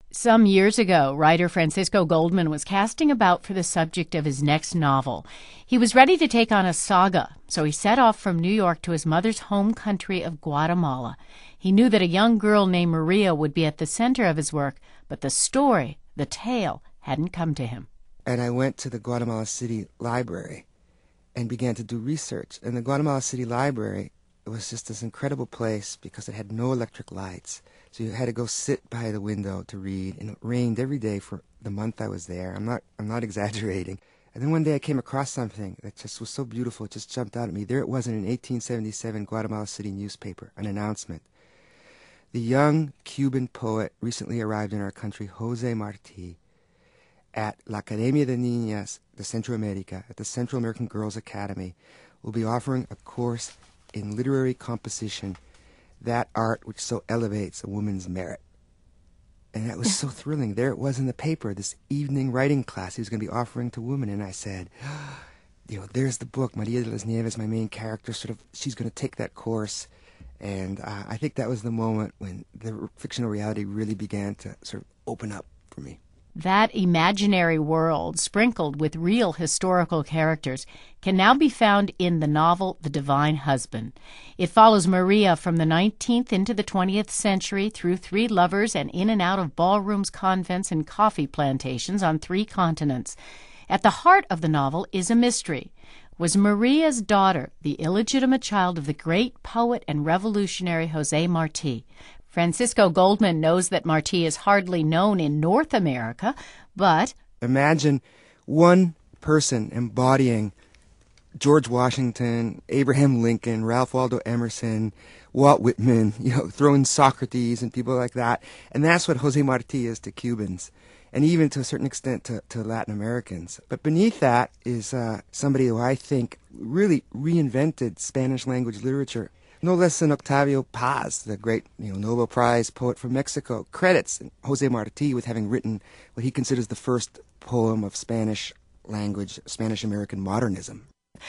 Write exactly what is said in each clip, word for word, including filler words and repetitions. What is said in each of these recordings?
Some years ago, writer Francisco Goldman was casting about for the subject of his next novel. He was ready to take on a saga, so he set off from New York to his mother's home country of Guatemala. He knew that a young girl named Maria would be at the center of his work, but the story, the tale, hadn't come to him. And I went to the Guatemala City Library and began to do research. And the Guatemala City Library, it was just this incredible place because it had no electric lights. So you had to go sit by the window to read, and it rained every day for the month I was there. I'm not I'm not exaggerating. And then one day I came across something that just was so beautiful, it just jumped out at me. There it was in an eighteen seventy-seven Guatemala City newspaper, an announcement. The young Cuban poet recently arrived in our country, Jose Marti, at La Academia de Niñas de Centroamérica, at the Central American Girls Academy, will be offering a course in literary composition, that art which so elevates a woman's merit. And that was so thrilling. There it was in the paper, this evening writing class he was going to be offering to women. And I said, you know, there's the book, Maria de las Nieves, my main character, sort of, she's going to take that course. And uh, I think that was the moment when the fictional reality really began to sort of open up for me. That imaginary world, sprinkled with real historical characters, can now be found in the novel The Divine Husband. It follows Maria from the nineteenth into the twentieth century through three lovers and in and out of ballrooms, convents, and coffee plantations on three continents. At the heart of the novel is a mystery. Was Maria's daughter the illegitimate child of the great poet and revolutionary Jose Marti? Francisco Goldman knows that Marti is hardly known in North America, but... Imagine one person embodying George Washington, Abraham Lincoln, Ralph Waldo Emerson, Walt Whitman, you know, throw in Socrates and people like that. And that's what Jose Marti is to Cubans, and even to a certain extent to, to Latin Americans. But beneath that is uh, somebody who I think really reinvented Spanish language literature. No less than Octavio Paz, the great you know, Nobel Prize poet from Mexico, credits Jose Marti with having written what he considers the first poem of Spanish language, Spanish-American modernism.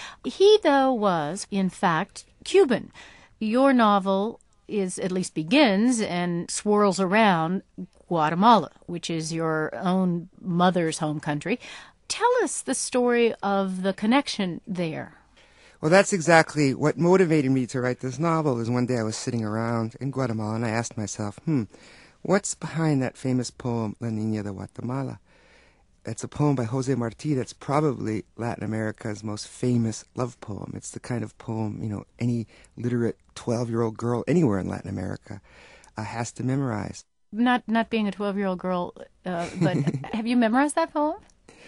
He, though, was, in fact, Cuban. Your novel is, at least begins, and swirls around Guatemala, which is your own mother's home country. Tell us the story of the connection there. Well, that's exactly what motivated me to write this novel. Is one day I was sitting around in Guatemala and I asked myself, hmm, what's behind that famous poem, La Niña de Guatemala? It's a poem by Jose Marti that's probably Latin America's most famous love poem. It's the kind of poem, you know, any literate twelve-year-old girl anywhere in Latin America uh, has to memorize. Not not being a twelve-year-old girl, uh, but have you memorized that poem?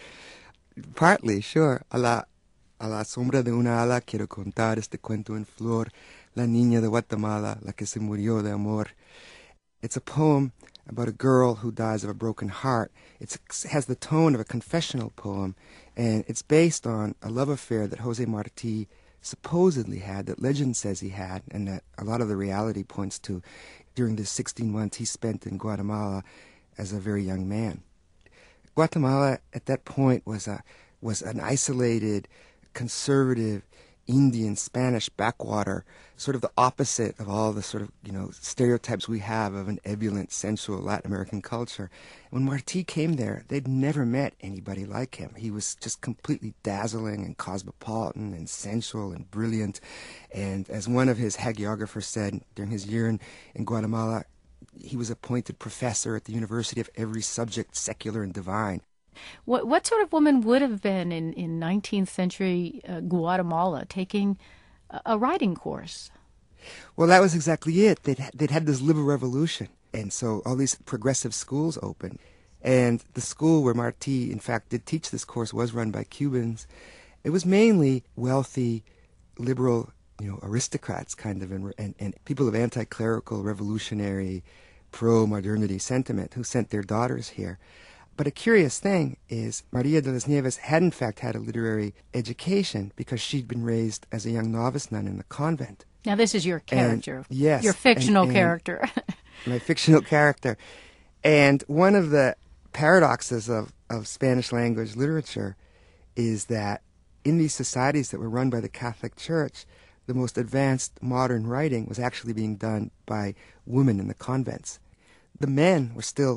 Partly, sure. A la A la sombra de una ala quiero contar este cuento en flor, la niña de Guatemala, la que se murió de amor. It's a poem about a girl who dies of a broken heart. It's, it has the tone of a confessional poem, and it's based on a love affair that Jose Marti supposedly had, that legend says he had, and that a lot of the reality points to during the sixteen months he spent in Guatemala as a very young man. Guatemala at that point was a was an isolated, conservative, Indian, Spanish backwater, sort of the opposite of all the sort of, you know, stereotypes we have of an ebullient, sensual Latin American culture. When Marti came there, they'd never met anybody like him. He was just completely dazzling and cosmopolitan and sensual and brilliant. And as one of his hagiographers said during his year in, in Guatemala, he was appointed professor at the University of every subject, secular and divine. What what sort of woman would have been in, in nineteenth century uh, Guatemala taking a, a writing course? Well, that was exactly it. They'd, they'd had this liberal revolution, and so all these progressive schools opened. And the school where Marti, in fact, did teach this course was run by Cubans. It was mainly wealthy, liberal, you know, aristocrats, kind of, and, and, and people of anti-clerical, revolutionary, pro-modernity sentiment who sent their daughters here. But a curious thing is Maria de las Nieves had in fact had a literary education because she'd been raised as a young novice nun in the convent. Now this is your character. And, yes. Your fictional and, and character. My fictional character. And one of the paradoxes of, of Spanish language literature is that in these societies that were run by the Catholic Church, the most advanced modern writing was actually being done by women in the convents. The men were still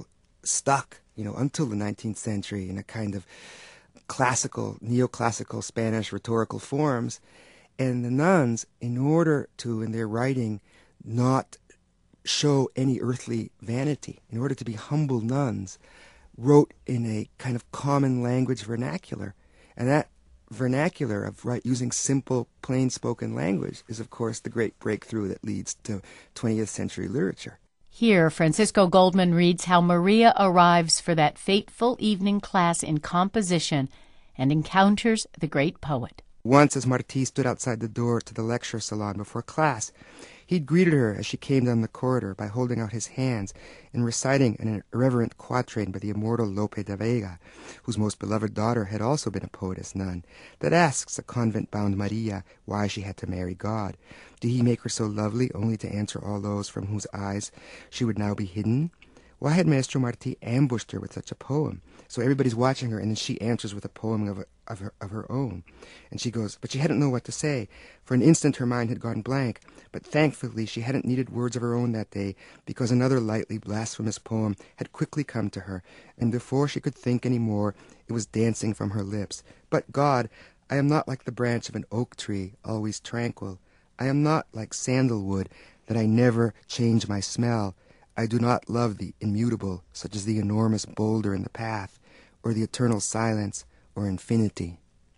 stuck, you know, until the nineteenth century in a kind of classical, neoclassical Spanish rhetorical forms. And the nuns, in order to, in their writing, not show any earthly vanity, in order to be humble nuns, wrote in a kind of common language vernacular. And that vernacular of right, using simple, plain-spoken language is, of course, the great breakthrough that leads to twentieth century literature. Here, Francisco Goldman reads how Maria arrives for that fateful evening class in composition and encounters the great poet. Once, as Martí stood outside the door to the lecture salon before class, he'd greeted her as she came down the corridor by holding out his hands and reciting an irreverent quatrain by the immortal Lope de Vega, whose most beloved daughter had also been a poetess nun, that asks a convent-bound Maria why she had to marry God. Did he make her so lovely only to answer all those from whose eyes she would now be hidden? Why had Maestro Martí ambushed her with such a poem? So everybody's watching her, and then she answers with a poem of, of, her, of her own. And she goes, but she hadn't known what to say. For an instant her mind had gone blank, but thankfully she hadn't needed words of her own that day, because another lightly blasphemous poem had quickly come to her, and before she could think any more, it was dancing from her lips. But God, I am not like the branch of an oak tree, always tranquil. I am not like sandalwood, that I never change my smell. I do not love the immutable, such as the enormous boulder in the path, or the eternal silence, or infinity.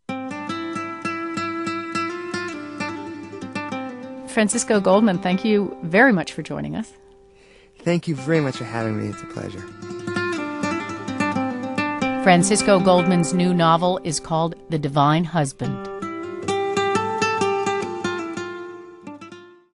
Francisco Goldman, thank you very much for joining us. Thank you very much for having me. It's a pleasure. Francisco Goldman's new novel is called The Divine Husband.